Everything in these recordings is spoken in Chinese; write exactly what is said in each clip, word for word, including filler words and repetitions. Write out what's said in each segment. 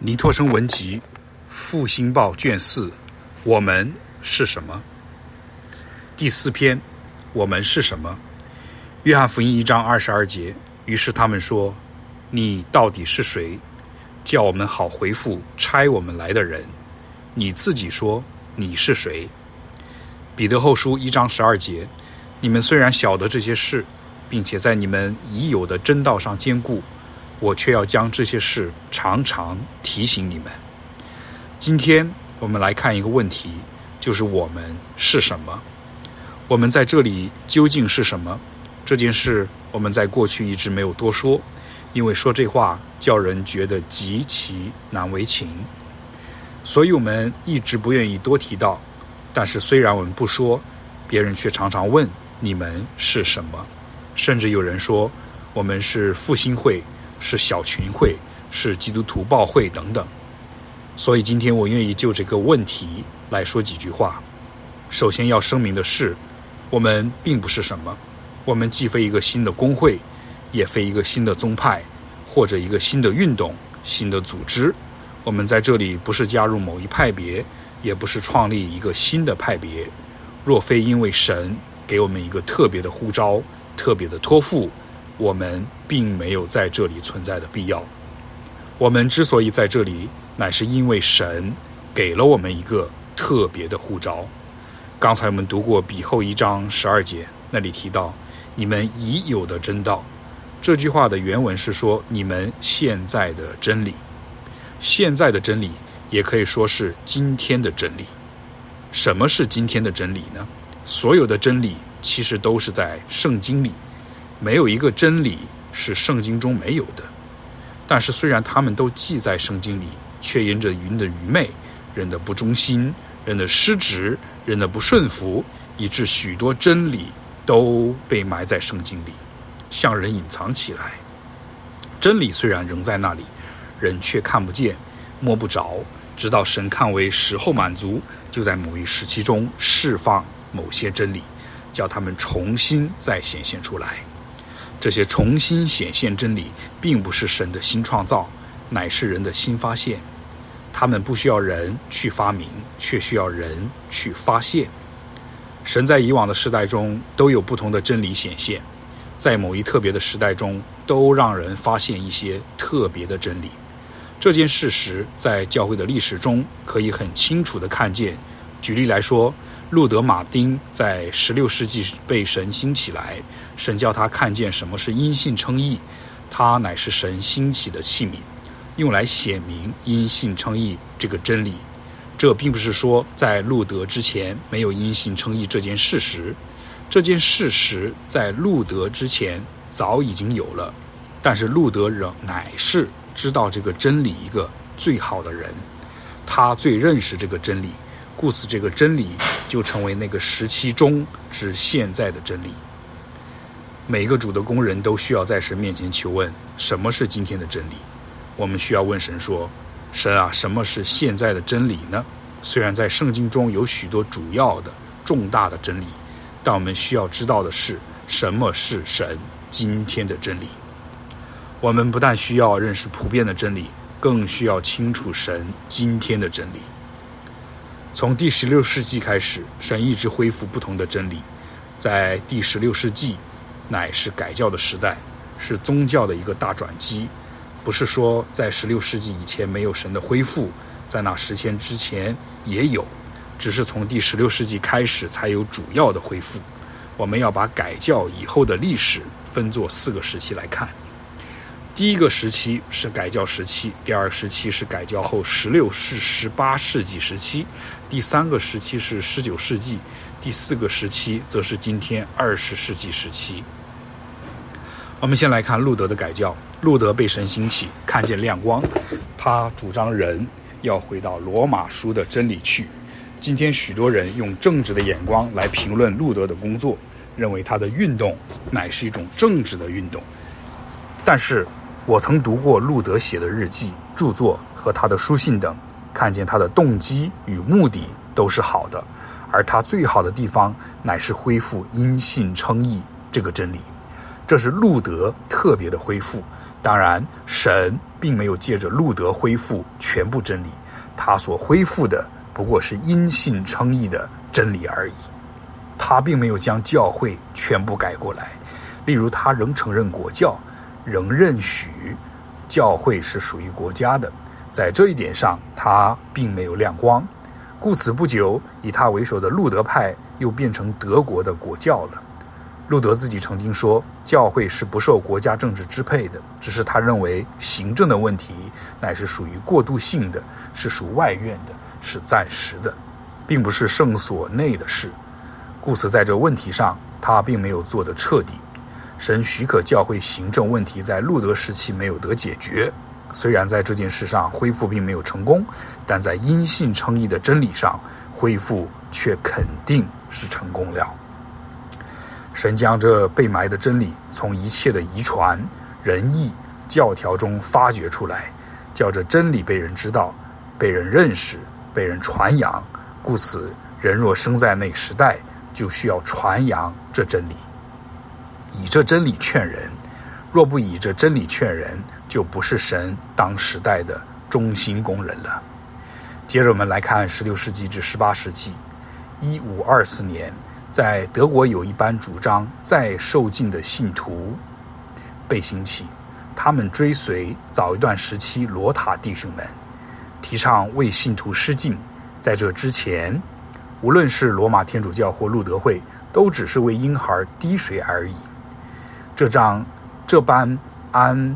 尼托生文集复兴报卷四，我们是什么？第四篇，我们是什么？约翰福音一章二十二节，于是他们说，你到底是谁？叫我们好回复差我们来的人。你自己说你是谁？彼得后书一章十二节，你们虽然晓得这些事，并且在你们已有的真道上坚固，我却要将这些事常常提醒你们。今天我们来看一个问题，就是我们是什么？我们在这里究竟是什么？这件事我们在过去一直没有多说，因为说这话叫人觉得极其难为情，所以我们一直不愿意多提到。但是虽然我们不说，别人却常常问你们是什么，甚至有人说我们是复兴会，是小群会，是基督徒报会等等。所以今天我愿意就这个问题来说几句话。首先要声明的是，我们并不是什么，我们既非一个新的公会，也非一个新的宗派，或者一个新的运动、新的组织。我们在这里不是加入某一派别，也不是创立一个新的派别。若非因为神给我们一个特别的呼召、特别的托付，我们并没有在这里存在的必要。我们之所以在这里，乃是因为神给了我们一个特别的呼召。刚才我们读过彼后一章十二节，那里提到你们已有的真道。这句话的原文是说你们现在的真理。现在的真理也可以说是今天的真理。什么是今天的真理呢？所有的真理其实都是在圣经里，没有一个真理是圣经中没有的。但是虽然他们都记在圣经里，却因着人的愚昧、人的不忠心、人的失职、人的不顺服，以致许多真理都被埋在圣经里，向人隐藏起来。真理虽然仍在那里，人却看不见、摸不着，直到神看为时候满足，就在某一时期中释放某些真理，叫他们重新再显现出来。这些重新显现真理并不是神的新创造，乃是人的新发现。他们不需要人去发明，却需要人去发现。神在以往的时代中都有不同的真理显现，在某一特别的时代中都让人发现一些特别的真理。这件事实在教会的历史中可以很清楚地看见。举例来说，路德马丁在十六世纪被神兴起来，神叫他看见什么是因信称义，他乃是神兴起的器皿，用来显明因信称义这个真理。这并不是说在路德之前没有因信称义这件事实，这件事实在路德之前早已经有了，但是路德仍乃是知道这个真理一个最好的人，他最认识这个真理，故此这个真理就成为那个时期中至现在的真理。每个主的工人都需要在神面前求问，什么是今天的真理？我们需要问神说，神啊，什么是现在的真理呢？虽然在圣经中有许多主要的重大的真理，但我们需要知道的是，什么是神今天的真理。我们不但需要认识普遍的真理，更需要清楚神今天的真理。从第十六世纪开始，神一直恢复不同的真理。在第十六世纪乃是改教的时代，是宗教的一个大转机。不是说在十六世纪以前没有神的恢复，在那十千之前也有，只是从第十六世纪开始才有主要的恢复。我们要把改教以后的历史分作四个时期来看。第一个时期是改教时期，第二个时期是改教后十六至十八世纪时期，第三个时期是十九世纪，第四个时期则是今天二十世纪时期。我们先来看路德的改教。路德被神兴起，看见亮光，他主张人要回到罗马书的真理去。今天许多人用政治的眼光来评论路德的工作，认为他的运动乃是一种政治的运动。但是我曾读过路德写的日记、著作和他的书信等，看见他的动机与目的都是好的，而他最好的地方乃是恢复因信称义这个真理。这是路德特别的恢复，当然神并没有借着路德恢复全部真理，他所恢复的不过是因信称义的真理而已。他并没有将教会全部改过来，例如他仍承认国教，仍认许教会是属于国家的，在这一点上他并没有亮光。故此不久，以他为首的路德派又变成德国的国教了。路德自己曾经说，教会是不受国家政治支配的，只是他认为行政的问题乃是属于过渡性的，是属外院的，是暂时的，并不是圣所内的事。故此在这问题上他并没有做得彻底。神许可教会行政问题在路德时期没有得解决，虽然在这件事上恢复并没有成功，但在因信称义的真理上恢复却肯定是成功了。神将这被埋的真理从一切的遗传、仁义、教条中发掘出来，叫这真理被人知道，被人认识，被人传扬。故此人若生在那时代，就需要传扬这真理，以这真理劝人。若不以这真理劝人，就不是神当时代的忠心工人了。接着我们来看十六世纪至十八世纪，一五二四年，在德国有一班主张再受浸的信徒被兴起，他们追随早一段时期罗塔弟兄们，提倡为信徒施浸。在这之前，无论是罗马天主教或路德会，都只是为婴孩滴水而已。这张这般安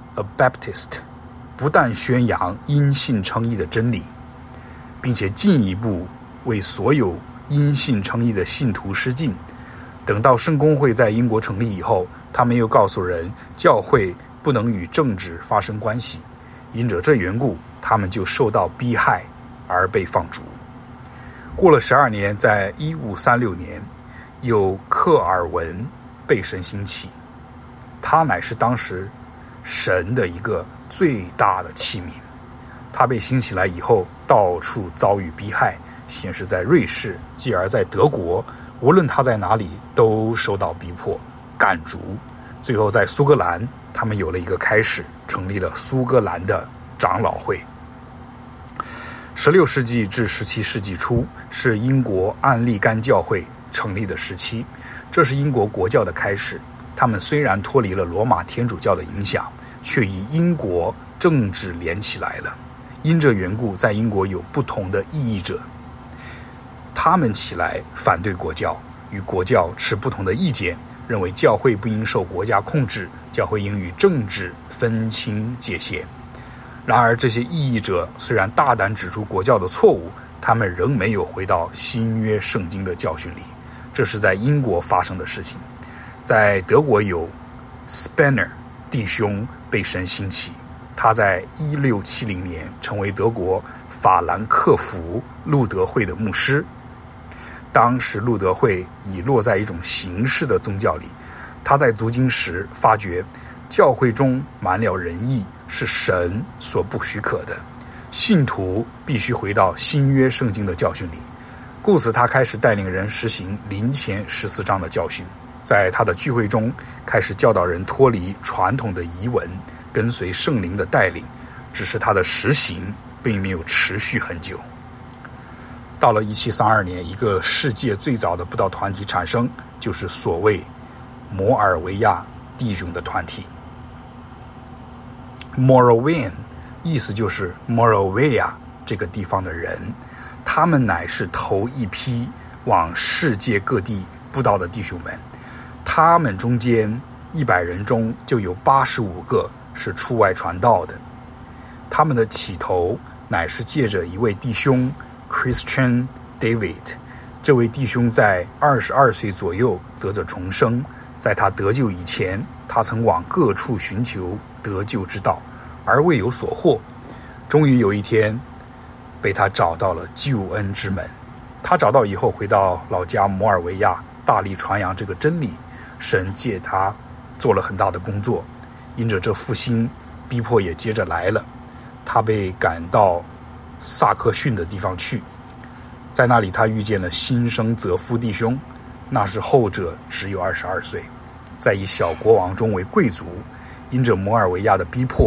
Baptist 不但宣扬因信称义的真理，并且进一步为所有因信称义的信徒施浸。等到圣公会在英国成立以后，他们又告诉人，教会不能与政治发生关系，因着这缘故，他们就受到逼害而被放逐。过了十二年，在一五三六年，有克尔文被神兴起，他乃是当时神的一个最大的器皿。他被兴起来以后，到处遭遇逼害，先是在瑞士，继而在德国，无论他在哪里都受到逼迫赶逐。最后在苏格兰，他们有了一个开始，成立了苏格兰的长老会。十六世纪至十七世纪初是英国安利甘教会成立的时期，这是英国国教的开始。他们虽然脱离了罗马天主教的影响，却与英国政治连起来了。因这缘故，在英国有不同的异议者，他们起来反对国教，与国教持不同的意见，认为教会不应受国家控制，教会应与政治分清界限。然而这些异议者虽然大胆指出国教的错误，他们仍没有回到新约圣经的教训里。这是在英国发生的事情。在德国有 Spener 弟兄被神兴起，他在一六七零年成为德国法兰克福路德会的牧师。当时路德会已落在一种形式的宗教里，他在读经时发觉教会中满了仁义是神所不许可的，信徒必须回到新约圣经的教训里。故此他开始带领人实行林前十四章的教训，在他的聚会中开始教导人脱离传统的遗文，跟随圣灵的带领，只是他的实行并没有持续很久。到了一七三二年，一个世界最早的布道团体产生，就是所谓摩尔维亚弟兄的团体。Moravian 意思就是 Moravia 这个地方的人，他们乃是头一批往世界各地布道的弟兄们。他们中间一百人中就有八十五个是出外传道的。他们的起头乃是借着一位弟兄 Christian David， 这位弟兄在二十二岁左右得着重生。在他得救以前，他曾往各处寻求得救之道，而未有所获。终于有一天被他找到了救恩之门。他找到以后，回到老家摩尔维亚，大力传扬这个真理。神借他做了很大的工作，因着这复兴，逼迫也接着来了。他被赶到萨克逊的地方去，在那里他遇见了新生泽夫弟兄，那时后者只有二十二岁，在一小国王中为贵族。因着摩尔维亚的逼迫，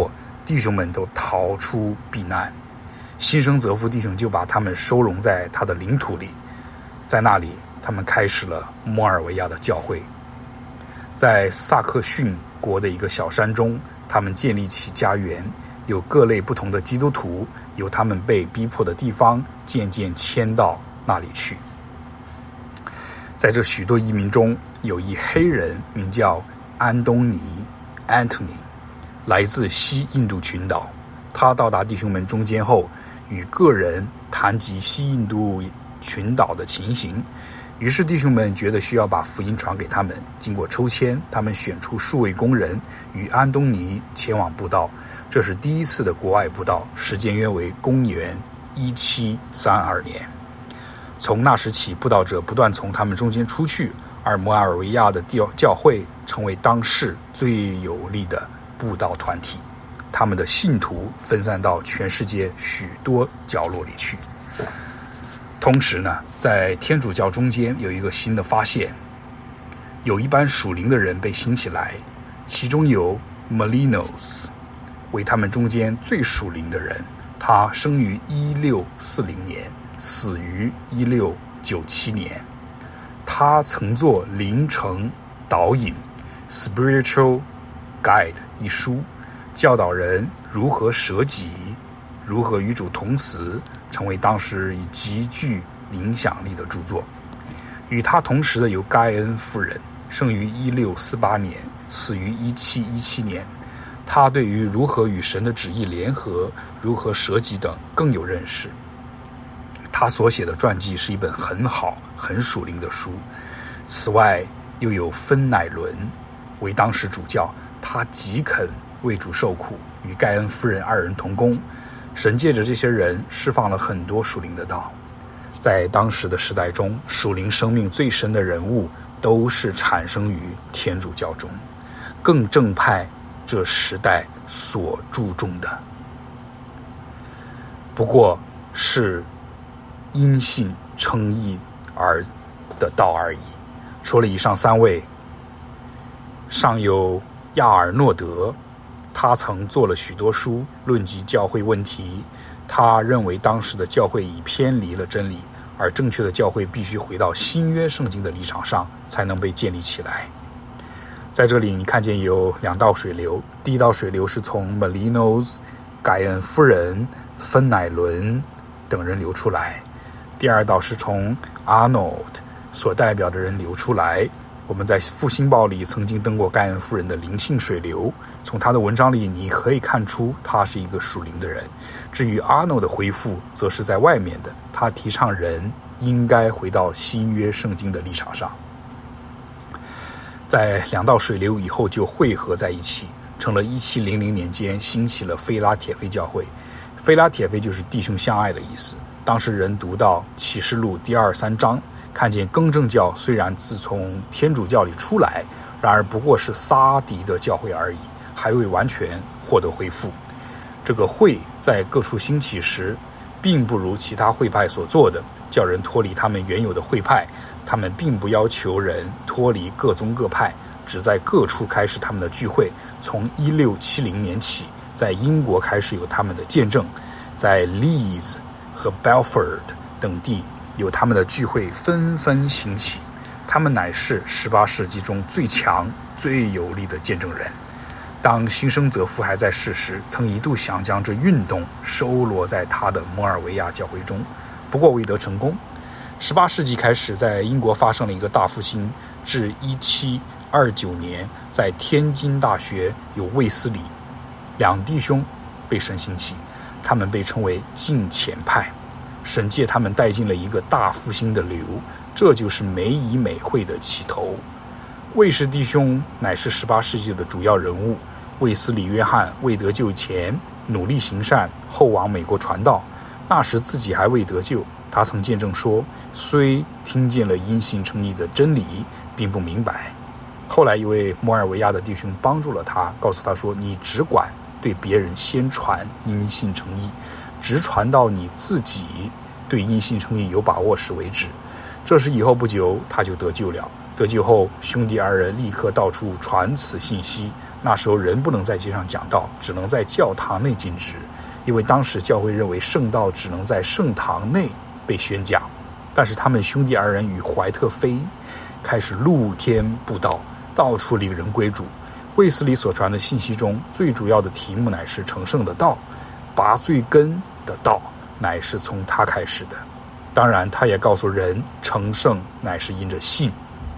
弟兄们都逃出避难。新生泽夫弟兄就把他们收容在他的领土里，在那里他们开始了摩尔维亚的教会。在萨克逊国的一个小山中，他们建立起家园，有各类不同的基督徒由他们被逼迫的地方渐渐迁到那里去。在这许多移民中，有一黑人名叫安东尼 Anthony， 来自西印度群岛。他到达弟兄们中间后，与个人谈及西印度群岛的情形，于是弟兄们觉得需要把福音传给他们。经过抽签，他们选出数位工人与安东尼前往布道。这是第一次的国外布道，时间约为公元一七三二年。从那时起，布道者不断从他们中间出去，而摩尔维亚的教会成为当世最有力的布道团体。他们的信徒分散到全世界许多角落里去。同时呢，在天主教中间有一个新的发现，有一班属灵的人被兴起来，其中有 Molinos 为他们中间最属灵的人。他生于一六四零年，死于一六九七年。他曾作《灵程导引》 Spiritual Guide 一书，教导人如何舍己，如何与主同死，成为当时以极具影响力的著作。与他同时的有盖恩夫人，生于一六四八年，死于一七一七年。他对于如何与神的旨意联合，如何舍己等更有认识。他所写的传记是一本很好很属灵的书。此外又有芬乃伦为当时主教，他极肯为主受苦，与盖恩夫人二人同工。神借着这些人释放了很多属灵的道。在当时的时代中，属灵生命最深的人物都是产生于天主教中，更正派这时代所注重的，不过是因信称义而的道而已。除了以上三位，尚有亚尔诺德，他曾做了许多书论及教会问题。他认为当时的教会已偏离了真理，而正确的教会必须回到新约圣经的立场上才能被建立起来。在这里你看见有两道水流，第一道水流是从 Molinos、 盖恩夫人、芬乃伦等人流出来，第二道是从 Arnold 所代表的人流出来。我们在复兴报里曾经登过盖恩夫人的灵性水流，从他的文章里你可以看出他是一个属灵的人。至于 Arnold 的回复则是在外面的，他提倡人应该回到新约圣经的立场上。在两道水流以后就汇合在一起，成了一七零零年间兴起了菲拉铁非教会。菲拉铁非就是弟兄相爱的意思。当时人读到启示录第二三章，看见更正教虽然自从天主教里出来，然而不过是撒狄的教会而已，还未完全获得恢复。这个会在各处兴起时，并不如其他会派所做的叫人脱离他们原有的会派。他们并不要求人脱离各宗各派，只在各处开始他们的聚会。从一六七零年起，在英国开始有他们的见证，在 Leeds 和 Belford 等地有他们的聚会纷纷兴起。他们乃是十八世纪中最强最有力的见证人。当新生泽夫还在世时，曾一度想将这运动收罗在他的摩尔维亚教会中，不过未得成功。十八世纪开始，在英国发生了一个大复兴，至一七二九年，在天津大学有卫斯理两弟兄被神兴起，他们被称为敬虔派。神借他们带进了一个大复兴的流，这就是美以美会的起头。卫士弟兄乃是十八世纪的主要人物。卫斯理约翰未得救前努力行善，后往美国传道，那时自己还未得救。他曾见证说，虽听见了因信称义的真理，并不明白。后来一位摩尔维亚的弟兄帮助了他，告诉他说，你只管对别人先传因信称义，直传到你自己对因信称义有把握时为止。这时以后不久他就得救了。得救后，兄弟二人立刻到处传此信息， 那时候人不能在街上讲道，只能在教堂内禁止，因为当时教会认为圣道只能在圣堂内被宣讲。但是他们兄弟二人与怀特菲开始露天布道，到处领人归主。卫斯理所传的信息中，最主要的题目乃是成圣的道，拔罪根的道乃是从他开始的。当然他也告诉人，成圣乃是因着信。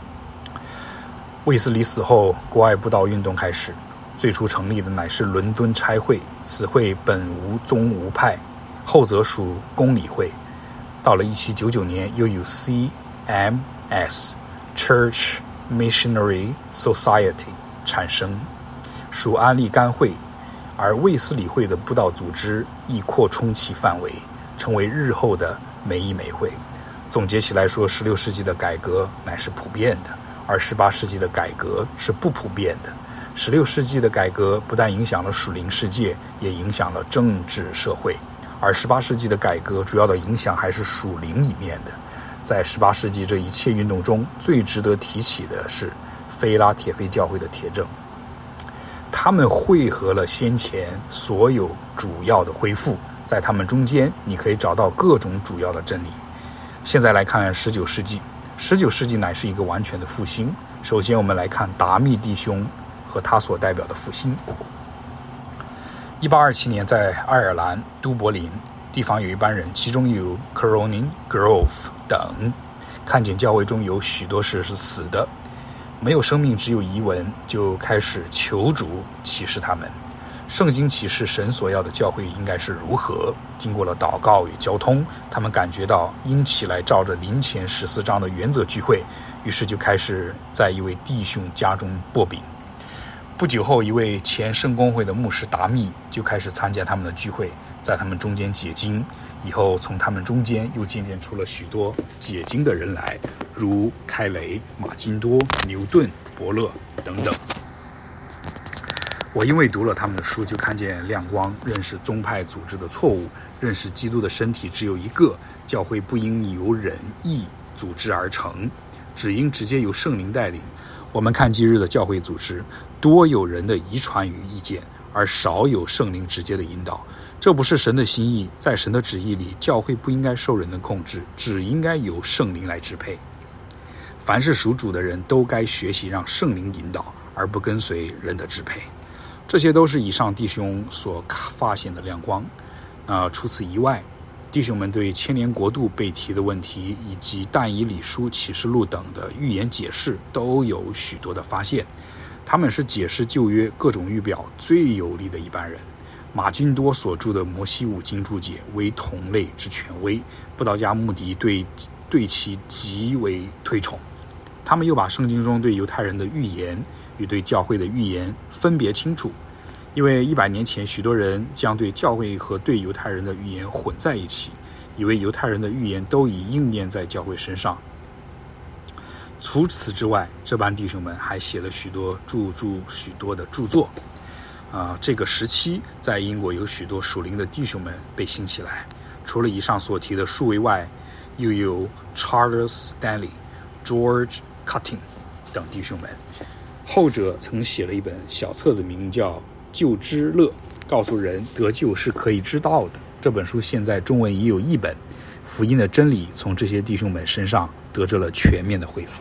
卫斯理死后，国外布道运动开始，最初成立的乃是伦敦差会，此会本无宗无派，后则属公理会。到了一七九九年，又有 C M S Church Missionary Society 产生，属安利甘会，而卫斯理会的布道组织亦扩充其范围，成为日后的美以美会。总结起来说，十六世纪的改革乃是普遍的，而十八世纪的改革是不普遍的。十六世纪的改革不但影响了属灵世界，也影响了政治社会，而十八世纪的改革主要的影响还是属灵里面的。在十八世纪这一切运动中，最值得提起的是菲拉铁非教会的铁证，他们汇合了先前所有主要的恢复，在他们中间你可以找到各种主要的真理。现在来看十九世纪，十九世纪乃是一个完全的复兴。首先我们来看达密弟兄和他所代表的复兴。一八二七年，在爱尔兰都柏林地方有一班人，其中有 Cronin Grove 等，看见教会中有许多事是死的，没有生命，只有遗文，就开始求主启示他们。圣经启示神所要的教会应该是如何。经过了祷告与交通，他们感觉到应起来照着林前十四章的原则聚会，于是就开始在一位弟兄家中擘饼。不久后，一位前圣公会的牧师达密就开始参加他们的聚会，在他们中间解经。以后从他们中间又渐渐出了许多解经的人来，如开雷、马金多、牛顿、伯勒等等。我因为读了他们的书，就看见亮光，认识宗派组织的错误，认识基督的身体只有一个，教会不应由人意组织而成，只应直接由圣灵带领。我们看今日的教会组织，多有人的遗传与意见，而少有圣灵直接的引导，这不是神的心意。在神的旨意里，教会不应该受人的控制，只应该由圣灵来支配。凡是属主的人都该学习让圣灵引导，而不跟随人的支配。这些都是以上弟兄所发现的亮光。呃，除此以外，弟兄们对千年国度被提的问题，以及但以理书、启示录等的预言解释，都有许多的发现。他们是解释旧约各种预表最有力的一般人。马君多所著的摩西五经注解为同类之权威，布道家穆迪对对其极为推崇。他们又把圣经中对犹太人的预言与对教会的预言分别清楚，因为一百年前许多人将对教会和对犹太人的预言混在一起，以为犹太人的预言都已应验在教会身上。除此之外，这班弟兄们还写了许多著著许多的著作。啊、呃，这个时期在英国有许多属灵的弟兄们被兴起来，除了以上所提的数位外，又有 Charles Stanley、George Cutting 等弟兄们。后者曾写了一本小册子，名叫《救之乐》，告诉人得救是可以知道的。这本书现在中文已有译本，福音的真理从这些弟兄们身上得着了全面的恢复。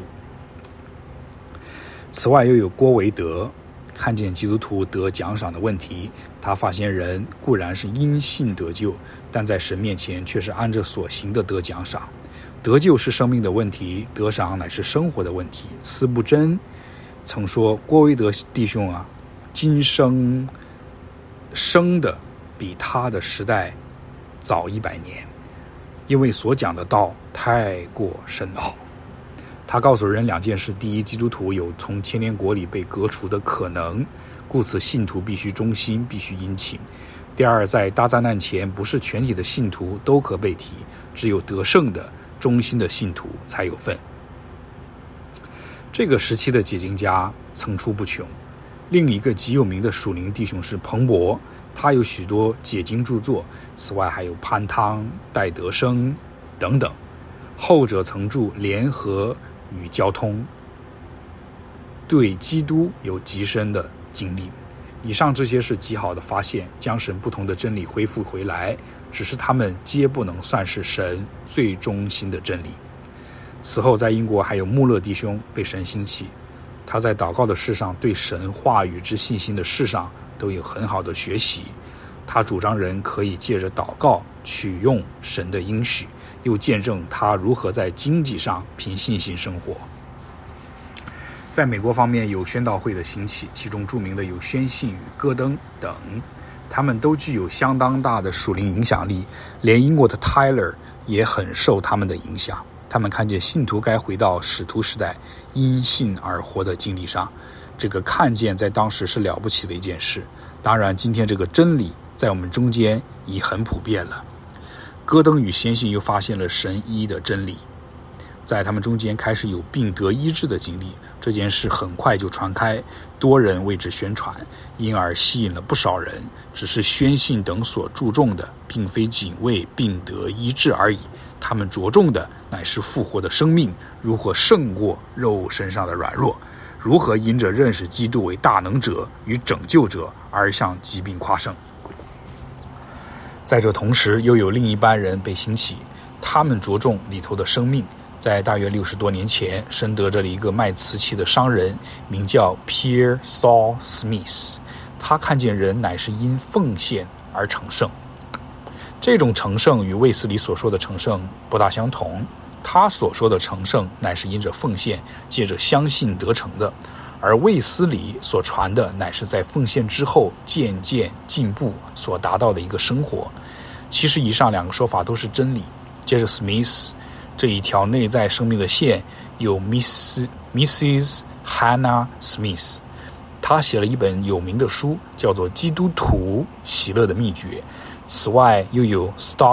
此外，又有郭维德看见基督徒得奖赏的问题，他发现人固然是因信得救，但在神面前却是按着所行的得奖赏。得救是生命的问题，得赏乃是生活的问题。司布真曾说，郭维德弟兄啊，今生生的比他的时代早一百年，因为所讲的道太过深奥。他告诉人两件事：第一，基督徒有从千年国里被革除的可能，故此信徒必须忠心，必须殷勤；第二，在大灾难前，不是全体的信徒都可被提，只有得胜的忠心的信徒才有份。这个时期的解经家层出不穷。另一个极有名的属灵弟兄是彭博，他有许多解经著作，此外还有潘汤、戴德生等等。后者曾著《联合与交通》，对基督有极深的经历。以上这些是极好的发现，将神不同的真理恢复回来，只是他们皆不能算是神最中心的真理。此后在英国还有穆勒弟兄被神兴起，他在祷告的事上对神话语之信心的事上都有很好的学习。他主张人可以借着祷告取用神的应许，又见证他如何在经济上凭信心生活。在美国方面有宣道会的兴起，其中著名的有宣信与戈登等，他们都具有相当大的属灵影响力，连英国的 Tyler 也很受他们的影响。他们看见信徒该回到使徒时代因信而活的经历上，这个看见在当时是了不起的一件事。当然今天这个真理在我们中间已很普遍了。戈登与先信又发现了神医的真理，在他们中间开始有病得医治的经历，这件事很快就传开，多人为之宣传，因而吸引了不少人。只是宣信等所注重的并非仅为病得医治而已，他们着重的乃是复活的生命如何胜过肉身上的软弱，如何因着认识基督为大能者与拯救者而向疾病夸胜。在这同时又有另一班人被兴起，他们着重里头的生命。在大约六十多年前，深得着了一个卖瓷器的商人，名叫 Pierre Saul Smith。 他看见人乃是因奉献而成圣，这种成圣与卫斯理所说的成圣不大相同。他所说的成圣乃是因着奉献，借着相信得成的，而卫斯理所传的乃是在奉献之后渐渐进步所达到的一个生活。其实以上两个说法都是真理。接着 Smith 这一条内在生命的线有 Miss, Missus Hannah Smith， 他写了一本有名的书叫做《基督徒喜乐的秘诀》。此外又有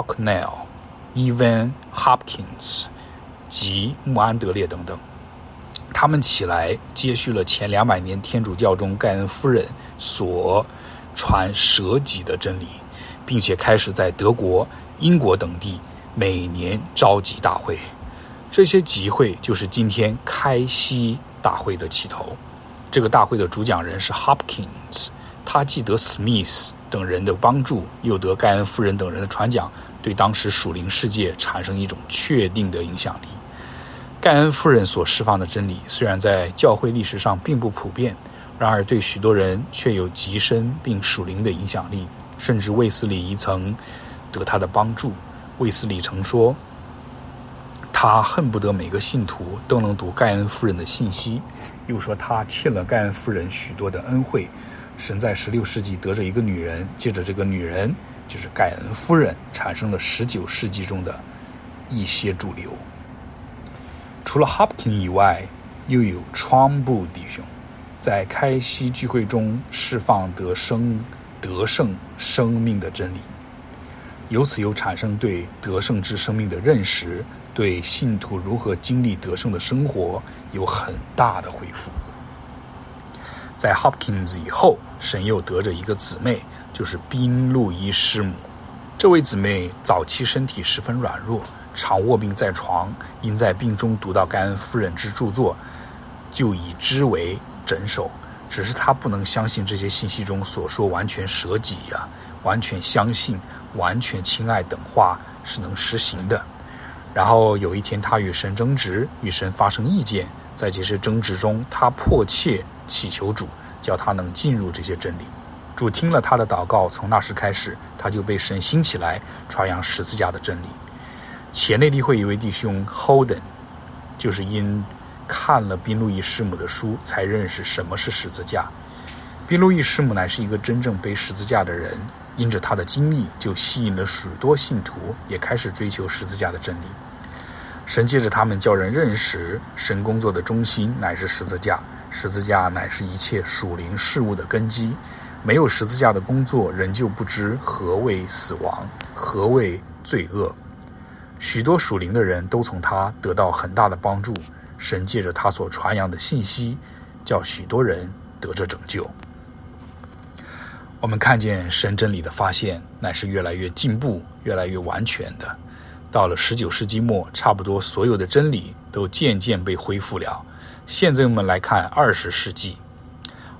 Stocknell、Evan Hopkins 及穆安德烈等等，他们起来接续了前两百年天主教中盖恩夫人所传舍己的真理，并且开始在德国、英国等地每年召集大会。这些集会就是今天开西大会的起头。这个大会的主讲人是 Hopkins， 他既得 Smith 等人的帮助，又得盖恩夫人等人的传讲，对当时属灵世界产生一种确定的影响力。盖恩夫人所释放的真理虽然在教会历史上并不普遍，然而对许多人却有极深并属灵的影响力，甚至卫斯理也曾得他的帮助。卫斯理曾说，他恨不得每个信徒都能读盖恩夫人的信息，又说他欠了盖恩夫人许多的恩惠。神在十六世纪得着一个女人，借着这个女人就是盖恩夫人，产生了十九世纪中的一些主流。除了 Hopkins 以外，又有川布弟兄在开西聚会中释放得生得胜生命的真理，由此又产生对得胜之生命的认识，对信徒如何经历得胜的生活有很大的恢复。在 Hopkins 以后，神又得着一个姊妹，就是宾路伊师母。这位姊妹早期身体十分软弱，常卧病在床，因在病中读到盖恩夫人之著作，就以之为诊首。只是她不能相信这些信息中所说完全舍己啊，完全相信、完全亲爱等话是能实行的。然后有一天她与神争执，与神发生意见，在这些争执中她迫切祈求主，叫她能进入这些真理。主听了她的祷告，从那时开始她就被神兴起来传扬十字架的真理。前内地会一位弟兄 Holden 就是因看了宾路易师母的书才认识什么是十字架。宾路易师母乃是一个真正背十字架的人，因着他的经历就吸引了许多信徒，也开始追求十字架的真理。神借着他们叫人认识神工作的中心乃是十字架，十字架乃是一切属灵事物的根基。没有十字架的工作，人就不知何谓死亡，何谓罪恶。许多属灵的人都从他得到很大的帮助，神借着他所传扬的信息，叫许多人得着拯救。我们看见神真理的发现乃是越来越进步，越来越完全的。到了十九世纪末，差不多所有的真理都渐渐被恢复了。现在我们来看二十世纪。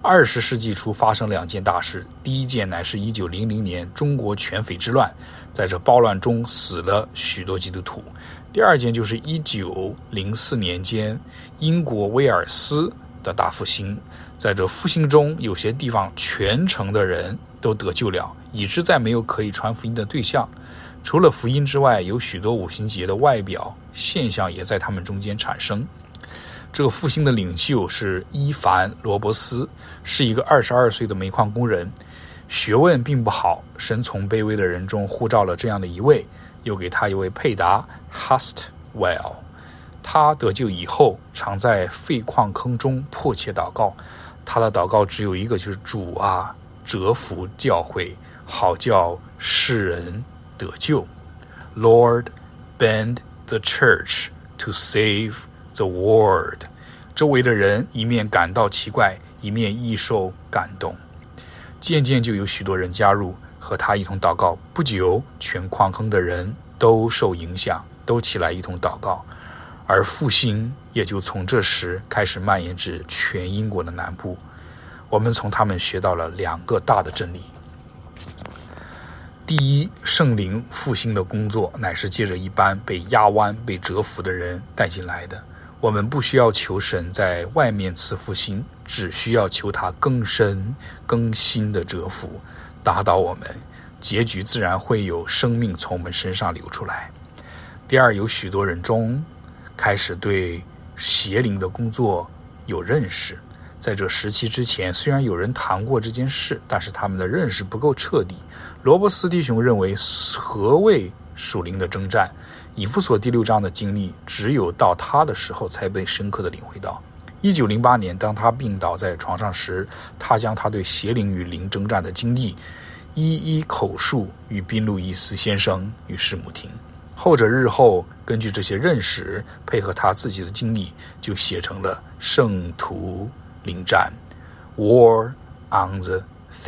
二十世纪初发生两件大事，第一件乃是一九零零年中国全匪之乱，在这暴乱中死了许多基督徒。第二件就是一九零四年间英国威尔斯的大复兴，在这复兴中有些地方全城的人都得救了，以致再没有可以传福音的对象。除了福音之外，有许多五旬节的外表现象也在他们中间产生。这个复兴的领袖是伊凡·罗伯斯，是一个二十二岁的煤矿工人，学问并不好，神从卑微的人中呼召了这样的一位，又给他一位配搭 Hustwell。 他得救以后常在废矿坑中迫切祷告，他的祷告只有一个，就是主啊，折服教会，好叫世人得救。 Lord, bend the church to save the world。 周围的人一面感到奇怪，一面亦受感动。渐渐就有许多人加入，和他一同祷告。不久，全矿坑的人都受影响，都起来一同祷告，而复兴也就从这时开始蔓延至全英国的南部。我们从他们学到了两个大的真理。第一，圣灵复兴的工作乃是借着一般被压弯、被折服的人带进来的。我们不需要求神在外面赐复兴，只需要求他更深、更新的折服，打倒我们，结局自然会有生命从我们身上流出来。第二，有许多人中开始对邪灵的工作有认识。在这时期之前，虽然有人谈过这件事，但是他们的认识不够彻底。罗伯斯弟兄认为，何谓属灵的征战？以弗所第六章的经历，只有到他的时候才被深刻的领会到。一九零八年，当他病倒在床上时，他将他对邪灵与灵征战的经历一一口述与宾路易斯先生与师母听。后者日后根据这些认识，配合他自己的经历，就写成了《圣徒灵战》 War on the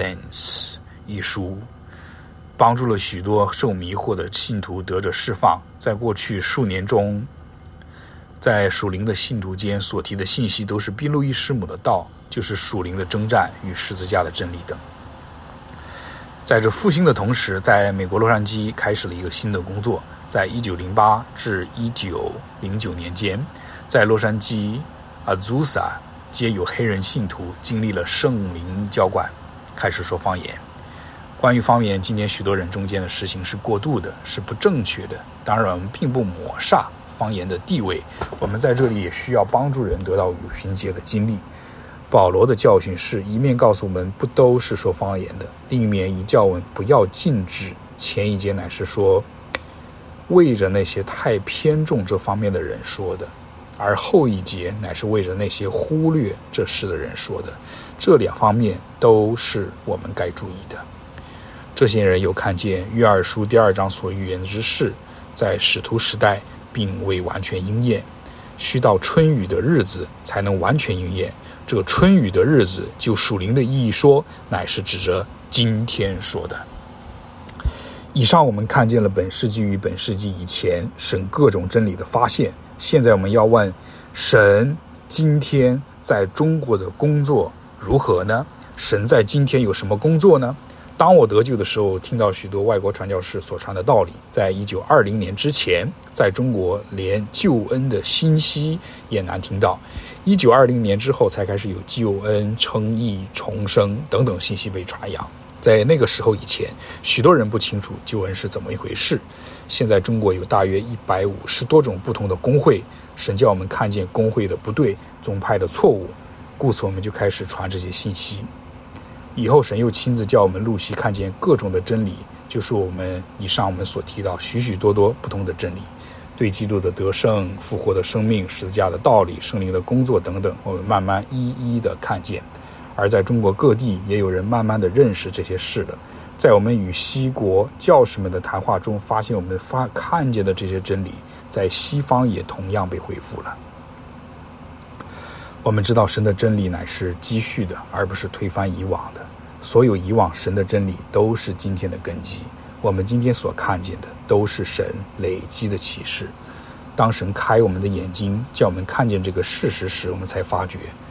Fence 一书，帮助了许多受迷惑的信徒得着释放。在过去数年中，在属灵的信徒间所提的信息都是宾路易师母的道，就是属灵的征战与十字架的真理等。在这复兴的同时，在美国洛杉矶开始了一个新的工作。在一九零八至一九零九年间，在洛杉矶阿祖萨皆有黑人信徒经历了圣灵浇灌，开始说方言。关于方言，今天许多人中间的实行是过度的，是不正确的。当然，我们并不抹煞方言的地位，我们在这里也需要帮助人得到五旬节的经历。保罗的教训是一面告诉我们不都是说方言的，另一面以教我们不要禁止。前一节乃是说为着那些太偏重这方面的人说的，而后一节乃是为着那些忽略这事的人说的。这两方面都是我们该注意的。这些人有看见约珥书第二章所预言之事，在使徒时代并未完全应验，需到春雨的日子才能完全应验。这个春雨的日子，就属灵的意义说，乃是指着今天说的。以上我们看见了本世纪与本世纪以前神各种真理的发现。现在我们要问，神今天在中国的工作如何呢？神在今天有什么工作呢？当我得救的时候，听到许多外国传教士所传的道理。在一九二零年之前，在中国连救恩的信息也难听到。一九二零年之后，才开始有救恩、称义、重生等等信息被传扬。在那个时候以前，许多人不清楚救恩是怎么一回事。现在中国有大约一百五十多种不同的公会，神叫我们看见公会的不对，宗派的错误，故此我们就开始传这些信息。以后神又亲自叫我们陆续看见各种的真理，就是我们以上我们所提到许许多多不同的真理，对基督的得胜、复活的生命、十字架的道理、圣灵的工作等等，我们慢慢一一的看见。而在中国各地也有人慢慢的认识这些事了。在我们与西国教士们的谈话中，发现我们发看见的这些真理在西方也同样被恢复了。我们知道神的真理乃是积蓄的，而不是推翻以往的。所有以往神的真理都是今天的根基。我们今天所看见的都是神累积的启示。当神开我们的眼睛，叫我们看见这个事实时，我们才发觉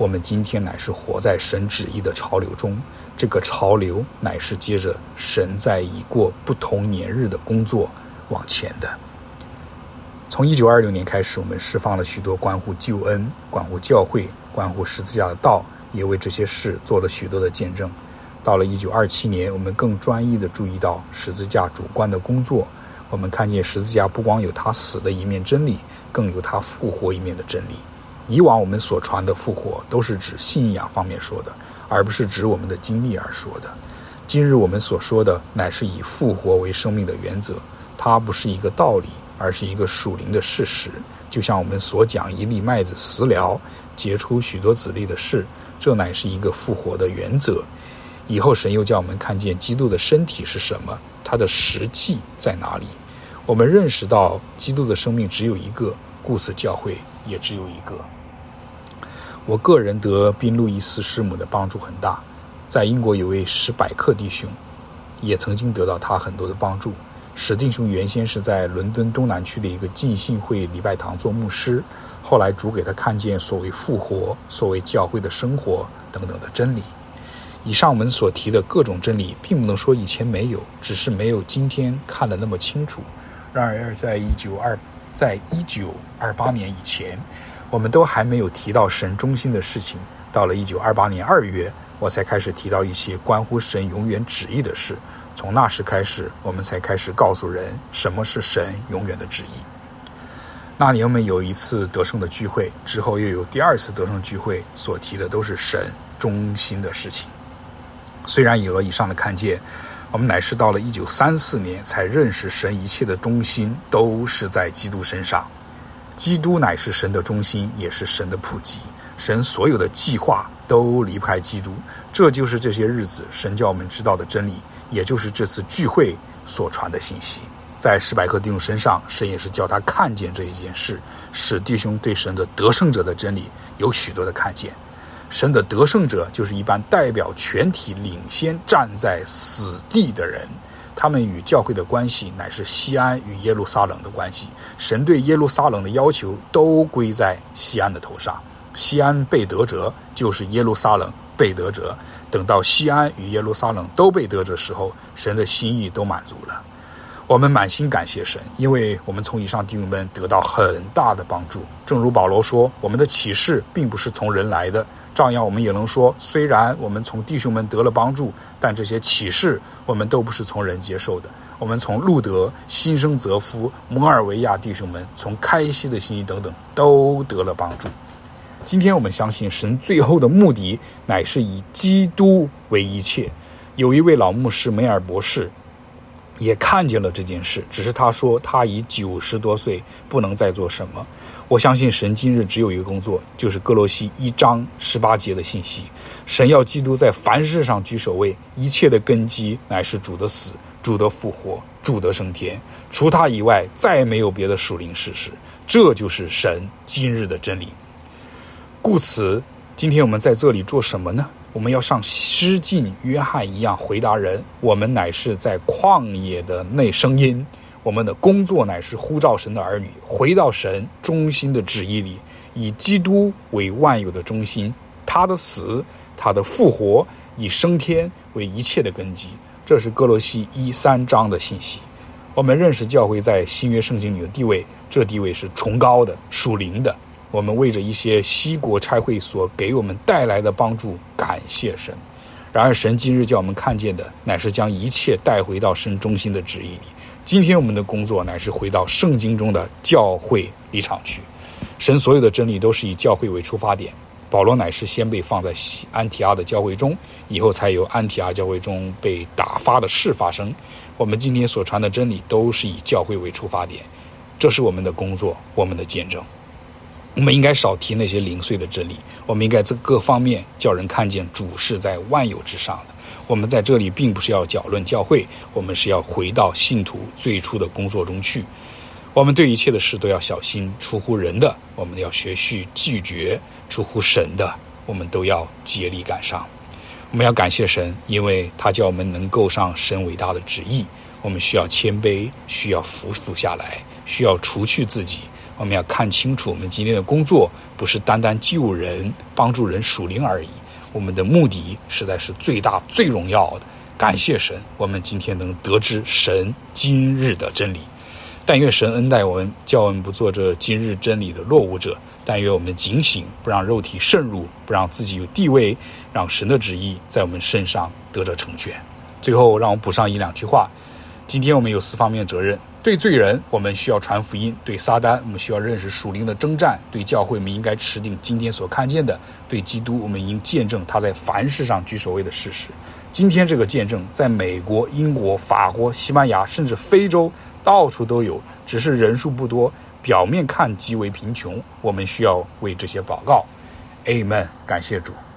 我们今天乃是活在神旨意的潮流中，这个潮流乃是接着神在已过不同年日的工作往前的。从一九二六年开始，我们释放了许多关乎救恩、关乎教会、关乎十字架的道，也为这些事做了许多的见证。到了一九二七年，我们更专一地注意到十字架主观的工作。我们看见十字架不光有他死的一面真理，更有他复活一面的真理。以往我们所传的复活都是指信仰方面说的，而不是指我们的经历而说的。今日我们所说的乃是以复活为生命的原则，它不是一个道理，而是一个属灵的事实。就像我们所讲一粒麦子死了结出许多子粒的事，这乃是一个复活的原则。以后神又叫我们看见基督的身体是什么，它的实际在哪里。我们认识到基督的生命只有一个，故此教会也只有一个。我个人得宾路易斯师母的帮助很大，在英国有位史百克弟兄也曾经得到他很多的帮助。史弟兄原先是在伦敦东南区的一个浸信会礼拜堂做牧师，后来主给他看见所谓复活、所谓教会的生活等等的真理。以上我们所提的各种真理并不能说以前没有，只是没有今天看得那么清楚。然而在一九二在一九二八年以前，我们都还没有提到神中心的事情。到了一九二八年二月，我才开始提到一些关乎神永远旨意的事。从那时开始，我们才开始告诉人什么是神永远的旨意。那年我们有一次得胜的聚会，之后又有第二次得胜聚会，所提的都是神中心的事情。虽然有了以上的看见，我们乃是到了一九三四年才认识神一切的中心都是在基督身上。基督乃是神的中心，也是神的普及。神所有的计划都离不开基督，这就是这些日子神叫我们知道的真理，也就是这次聚会所传的信息。在史百克弟兄身上，神也是叫他看见这一件事，使弟兄对神的得胜者的真理有许多的看见。神的得胜者就是一般代表全体领先站在死地的人，他们与教会的关系乃是西安与耶路撒冷的关系。神对耶路撒冷的要求都归在西安的头上，西安被得着就是耶路撒冷被得着。等到西安与耶路撒冷都被得着时候，神的心意都满足了。我们满心感谢神，因为我们从以上弟兄们得到很大的帮助。正如保罗说，我们的启示并不是从人来的，照样我们也能说，虽然我们从弟兄们得了帮助，但这些启示我们都不是从人接受的。我们从路德、新生泽夫、摩尔维亚弟兄们，从开西的信息等等都得了帮助。今天我们相信神最后的目的乃是以基督为一切。有一位老牧师梅尔博士也看见了这件事，只是他说他已九十多岁，不能再做什么。我相信神今日只有一个工作，就是歌罗西一章十八节的信息。神要基督在凡事上居首位，一切的根基乃是主的死、主的复活、主的升天，除他以外再没有别的属灵事实。这就是神今日的真理。故此，今天我们在这里做什么呢？我们要像施浸约翰一样回答人，我们乃是在旷野的内声音，我们的工作乃是呼召神的儿女回到神中心的旨意里，以基督为万有的中心，他的死、他的复活，以升天为一切的根基。这是歌罗西一三章的信息。我们认识教会在新约圣经里的地位，这地位是崇高的、属灵的。我们为着一些西国差会所给我们带来的帮助感谢神。然而神今日叫我们看见的乃是将一切带回到神中心的旨意里。今天我们的工作乃是回到圣经中的教会立场去。神所有的真理都是以教会为出发点。保罗乃是先被放在安提阿的教会中，以后才由安提阿教会中被打发的事发生。我们今天所传的真理都是以教会为出发点，这是我们的工作，我们的见证。我们应该少提那些零碎的真理，我们应该在各方面叫人看见主是在万有之上的。我们在这里并不是要搅乱教会，我们是要回到信徒最初的工作中去。我们对一切的事都要小心，出乎人的我们要学习拒绝，出乎神的我们都要竭力赶上。我们要感谢神，因为他叫我们能够上神伟大的旨意。我们需要谦卑，需要服服下来，需要除去自己， 我们要看清楚，我们今天的工作不是单单救人、帮助人属灵而已，我们的目的实在是最大、最荣耀的。感谢神，我们今天能得知神今日的真理。但愿神恩待我们，叫我们不做这今日真理的落伍者。但愿我们警醒，不让肉体渗入，不让自己有地位，让神的旨意在我们身上得着成全。最后，让我补上一两句话。今天我们有四方面责任：对罪人，我们需要传福音；对撒旦，我们需要认识属灵的征战；对教会，我们应该持定今天所看见的；对基督，我们应见证他在凡事上居首位的事实。今天这个见证，在美国、英国、法国、西班牙，甚至非洲，到处都有，只是人数不多，表面看极为贫穷。我们需要为这些祷告。Amen， 感谢主。